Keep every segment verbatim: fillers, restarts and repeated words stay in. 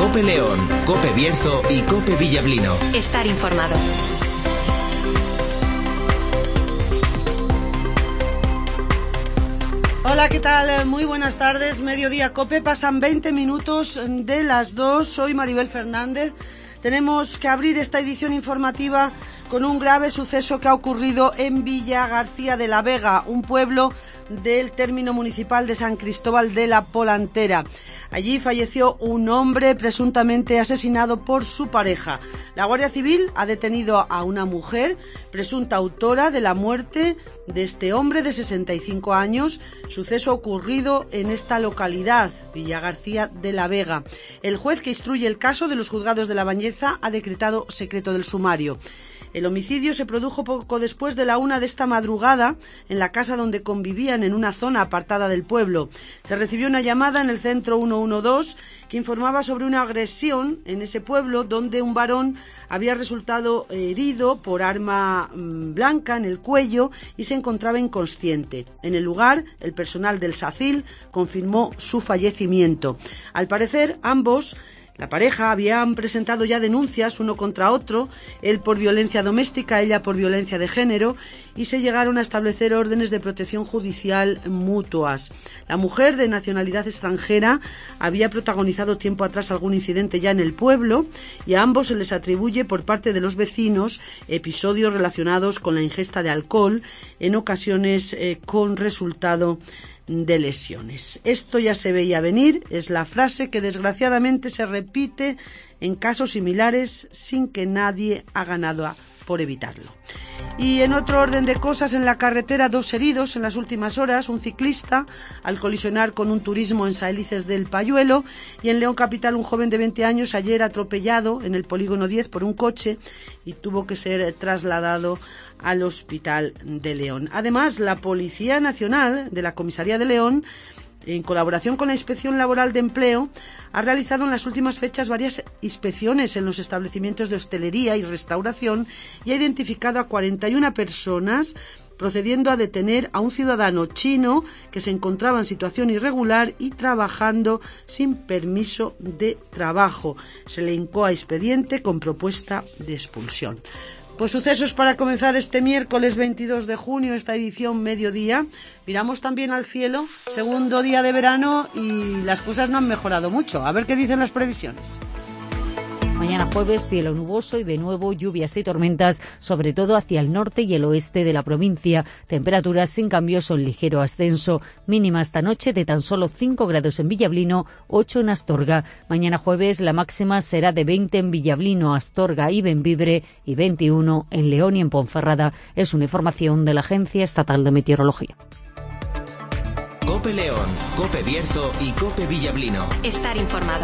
COPE León, COPE Bierzo y COPE Villablino. Estar informado. Hola, ¿qué tal? Muy buenas tardes. Mediodía COPE, pasan veinte minutos de las dos. Soy Maribel Fernández. Tenemos que abrir esta edición informativa con un grave suceso que ha ocurrido en Villa García de la Vega, un pueblo del término municipal de San Cristóbal de la Polantera. Allí falleció un hombre presuntamente asesinado por su pareja. La Guardia Civil ha detenido a una mujer, presunta autora de la muerte de este hombre de sesenta y cinco años, suceso ocurrido en esta localidad, Villa García de la Vega. El juez que instruye el caso de los juzgados de La Bañeza ha decretado secreto del sumario. El homicidio se produjo poco después de la una de esta madrugada en la casa donde convivían en una zona apartada del pueblo. Se recibió una llamada en el centro ciento doce que informaba sobre una agresión en ese pueblo donde un varón había resultado herido por arma blanca en el cuello y se encontraba inconsciente. En el lugar, el personal del SACIL confirmó su fallecimiento. Al parecer, ambos, la pareja, habían presentado ya denuncias uno contra otro, él por violencia doméstica, ella por violencia de género, y se llegaron a establecer órdenes de protección judicial mutuas. La mujer, de nacionalidad extranjera, había protagonizado tiempo atrás algún incidente ya en el pueblo y a ambos se les atribuye por parte de los vecinos episodios relacionados con la ingesta de alcohol, en ocasiones eh, con resultado de lesiones. Esto ya se veía venir, es la frase que desgraciadamente se repite en casos similares sin que nadie haga nada por evitarlo. Y en otro orden de cosas, en la carretera, dos heridos en las últimas horas, un ciclista al colisionar con un turismo en Saelices del Payuelo, y en León Capital un joven de veinte años ayer atropellado en el polígono diez por un coche y tuvo que ser trasladado al hospital de León. Además, la Policía Nacional de la Comisaría de León, en colaboración con la Inspección Laboral de Empleo, ha realizado en las últimas fechas varias inspecciones en los establecimientos de hostelería y restauración y ha identificado a cuarenta y una personas, procediendo a detener a un ciudadano chino que se encontraba en situación irregular y trabajando sin permiso de trabajo. Se le incoa expediente con propuesta de expulsión. Pues sucesos para comenzar este miércoles veintidós de junio, esta edición mediodía. Miramos también al cielo, segundo día de verano y las cosas no han mejorado mucho. A ver qué dicen las previsiones. Mañana jueves, cielo nuboso y de nuevo lluvias y tormentas, sobre todo hacia el norte y el oeste de la provincia. Temperaturas sin cambios o en ligero ascenso. Mínima esta noche de tan solo cinco grados en Villablino, ocho en Astorga. Mañana jueves la máxima será de veinte en Villablino, Astorga y Bembibre y veintiuno en León y en Ponferrada. Es una información de la Agencia Estatal de Meteorología. COPE León, COPE Bierzo y COPE Villablino. Estar informado.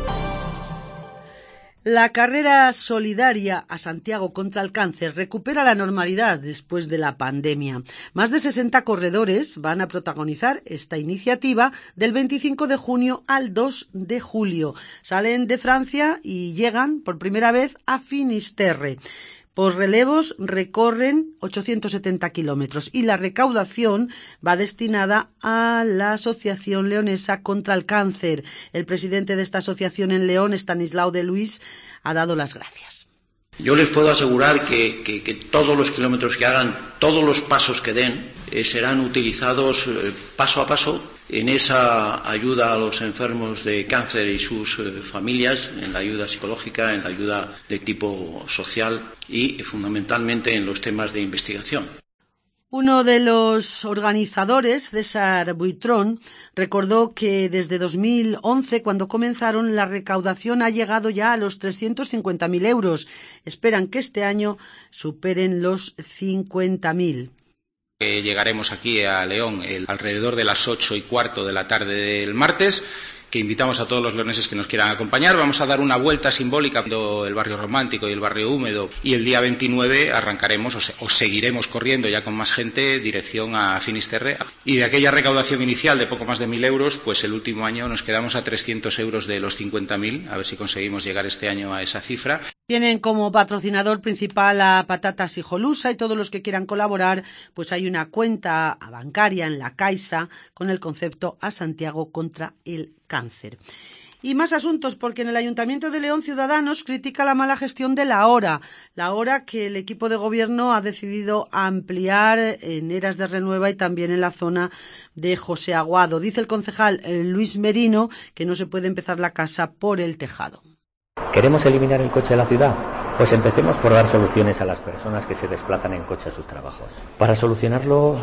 La carrera solidaria a Santiago contra el cáncer recupera la normalidad después de la pandemia. Más de sesenta corredores van a protagonizar esta iniciativa del veinticinco de junio al dos de julio. Salen de Francia y llegan por primera vez a Finisterre. Por relevos recorren ochocientos setenta kilómetros y la recaudación va destinada a la Asociación Leonesa contra el Cáncer. El presidente de esta asociación en León, Estanislao de Luis, ha dado las gracias. Yo les puedo asegurar que, que, que todos los kilómetros que hagan, todos los pasos que den, eh, serán utilizados eh, paso a paso en esa ayuda a los enfermos de cáncer y sus eh, familias, en la ayuda psicológica, en la ayuda de tipo social y eh, fundamentalmente en los temas de investigación. Uno de los organizadores, César Buitrón, recordó que desde dos mil once, cuando comenzaron, la recaudación ha llegado ya a los trescientos cincuenta mil euros. Esperan que este año superen los cincuenta mil. Eh, llegaremos aquí a León el, alrededor de las ocho y cuarto de la tarde del martes, que invitamos a todos los leoneses que nos quieran acompañar. Vamos a dar una vuelta simbólica por el barrio romántico y el barrio húmedo y el día veintinueve arrancaremos o, se, o seguiremos corriendo ya con más gente dirección a Finisterre. Y de aquella recaudación inicial de poco más de mil euros, pues el último año nos quedamos a trescientos euros de los cincuenta mil, a ver si conseguimos llegar este año a esa cifra. Tienen como patrocinador principal a Patatas Hijolusa y todos los que quieran colaborar, pues hay una cuenta bancaria en la Caixa con el concepto A Santiago contra el cáncer. Y más asuntos, porque en el Ayuntamiento de León Ciudadanos critica la mala gestión de la hora, la hora que el equipo de gobierno ha decidido ampliar en Eras de Renueva y también en la zona de José Aguado. Dice el concejal Luis Merino que no se puede empezar la casa por el tejado. ¿Queremos eliminar el coche de la ciudad? Pues empecemos por dar soluciones a las personas que se desplazan en coche a sus trabajos. Para solucionarlo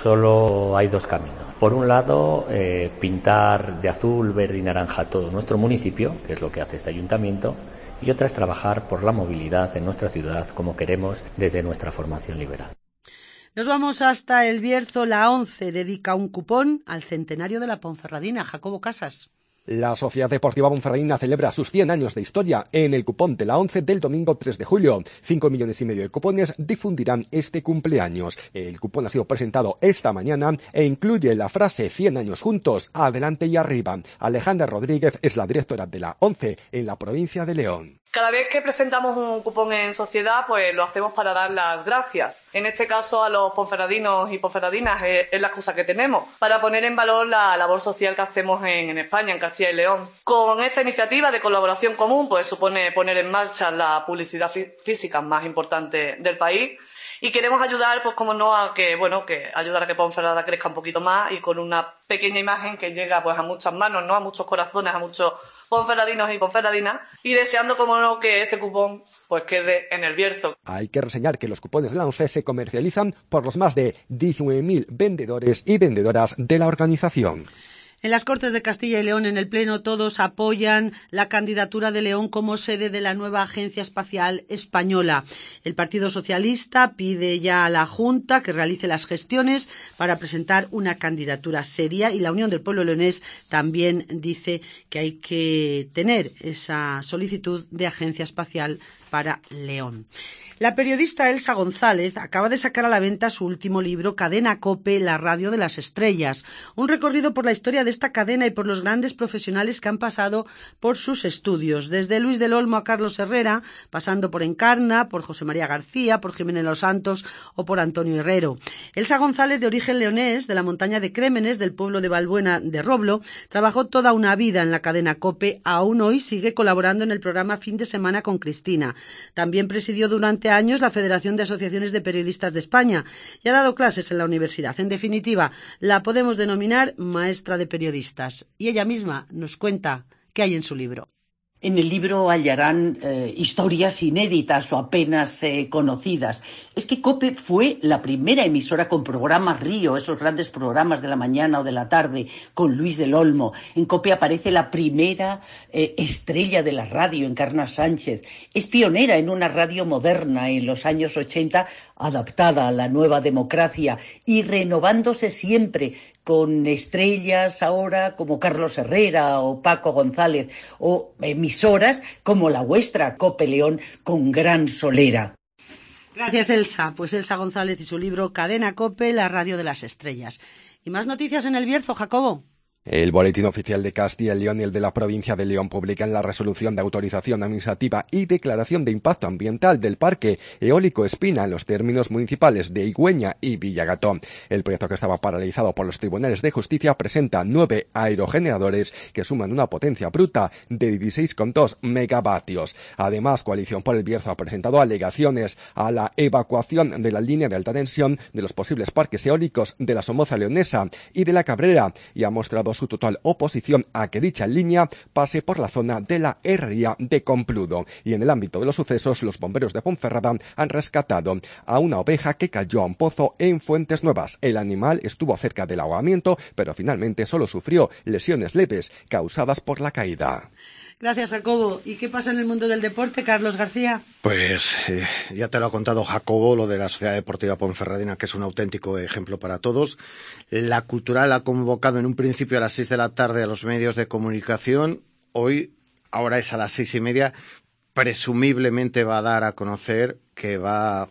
solo hay dos caminos. Por un lado, eh, pintar de azul, verde y naranja todo nuestro municipio, que es lo que hace este ayuntamiento, y otra es trabajar por la movilidad en nuestra ciudad como queremos desde nuestra formación liberal. Nos vamos hasta El Bierzo. La ONCE dedica un cupón al centenario de la Ponferradina. Jacobo Casas. La Sociedad Deportiva Ponferradina celebra sus cien años de historia en el cupón de la ONCE del domingo tres de julio. Cinco millones y medio de cupones difundirán este cumpleaños. El cupón ha sido presentado esta mañana e incluye la frase cien años juntos, adelante y arriba. Alejandra Rodríguez es la directora de la ONCE en la provincia de León. Cada vez que presentamos un cupón en sociedad, pues lo hacemos para dar las gracias. En este caso a los ponferradinos y ponferradinas es, es la excusa que tenemos para poner en valor la labor social que hacemos en, en España, en Castilla y León. Con esta iniciativa de colaboración común, pues supone poner en marcha la publicidad fí- física más importante del país. Y queremos ayudar, pues como no, a que, bueno, que ayudar a que Ponferrada crezca un poquito más y con una pequeña imagen que llega pues a muchas manos, ¿no? A muchos corazones, a muchos ponferradinos y ponferradinas, y deseando, como no, que este cupón pues quede en El Bierzo. Hay que reseñar que los cupones de la ONCE se comercializan por los más de diecinueve mil vendedores y vendedoras de la organización. En las Cortes de Castilla y León, en el Pleno, todos apoyan la candidatura de León como sede de la nueva Agencia Espacial Española. El Partido Socialista pide ya a la Junta que realice las gestiones para presentar una candidatura seria, y la Unión del Pueblo Leonés también dice que hay que tener esa solicitud de Agencia Espacial para León. La periodista Elsa González acaba de sacar a la venta su último libro, Cadena COPE, la radio de las estrellas. Un recorrido por la historia de esta cadena y por los grandes profesionales que han pasado por sus estudios, desde Luis del Olmo a Carlos Herrera, pasando por Encarna, por José María García, por Jiménez Los Santos o por Antonio Herrero. Elsa González, de origen leonés, de la montaña de Crémenes, del pueblo de Balbuena de Roblo, trabajó toda una vida en la cadena COPE. Aún hoy sigue colaborando en el programa Fin de Semana con Cristina. También presidió durante años la Federación de Asociaciones de Periodistas de España y ha dado clases en la universidad. En definitiva, la podemos denominar maestra de periodistas. Y ella misma nos cuenta qué hay en su libro. En el libro hallarán eh, historias inéditas o apenas eh, conocidas. Es que COPE fue la primera emisora con programas Río, esos grandes programas de la mañana o de la tarde, con Luis del Olmo. En COPE aparece la primera eh, estrella de la radio, Encarna Sánchez. Es pionera en una radio moderna en los años ochenta, adaptada a la nueva democracia y renovándose siempre, con estrellas ahora como Carlos Herrera o Paco González, o emisoras como la vuestra, COPE León, con gran solera. Gracias, Elsa. Pues Elsa González y su libro Cadena COPE, la radio de las estrellas. ¿Y más noticias en El Bierzo, Jacobo? El Boletín Oficial de Castilla y León y el de la provincia de León publican la resolución de autorización administrativa y declaración de impacto ambiental del Parque Eólico Espina en los términos municipales de Higüeña y Villagató. El proyecto, que estaba paralizado por los tribunales de justicia, presenta nueve aerogeneradores que suman una potencia bruta de dieciséis coma dos megavatios. Además, Coalición por el Bierzo ha presentado alegaciones a la evacuación de la línea de alta tensión de los posibles parques eólicos de la Somoza Leonesa y de la Cabrera y ha mostrado su total oposición a que dicha línea pase por la zona de la herrería de Compludo. Y en el ámbito de los sucesos, los bomberos de Ponferrada han rescatado a una oveja que cayó a un pozo en Fuentes Nuevas. El animal estuvo cerca del ahogamiento, pero finalmente solo sufrió lesiones leves causadas por la caída. Gracias, Jacobo. ¿Y qué pasa en el mundo del deporte, Carlos García? Pues eh, ya te lo ha contado Jacobo, lo de la Sociedad Deportiva Ponferradina, que es un auténtico ejemplo para todos. La Cultural ha convocado en un principio a las seis de la tarde a los medios de comunicación. Hoy, ahora es a las seis y media, presumiblemente va a dar a conocer que va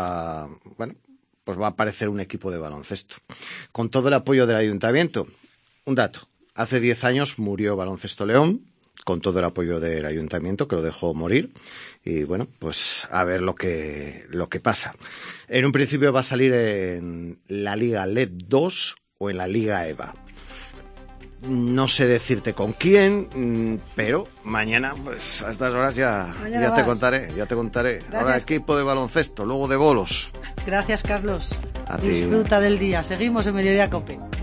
a, bueno, pues va a aparecer un equipo de baloncesto. Con todo el apoyo del Ayuntamiento. Un dato, hace diez años murió Baloncesto León. con todo el apoyo del ayuntamiento, que lo dejó morir. Y bueno, pues a ver lo que, lo que pasa. En un principio va a salir en la Liga L E D dos o en la Liga EVA. No sé decirte con quién, pero mañana, pues a estas horas ya, ya te contaré, ya te contaré. Gracias. Ahora equipo de baloncesto, luego de bolos. Gracias, Carlos. A ti. Disfruta del día. Seguimos en Mediodía COPE.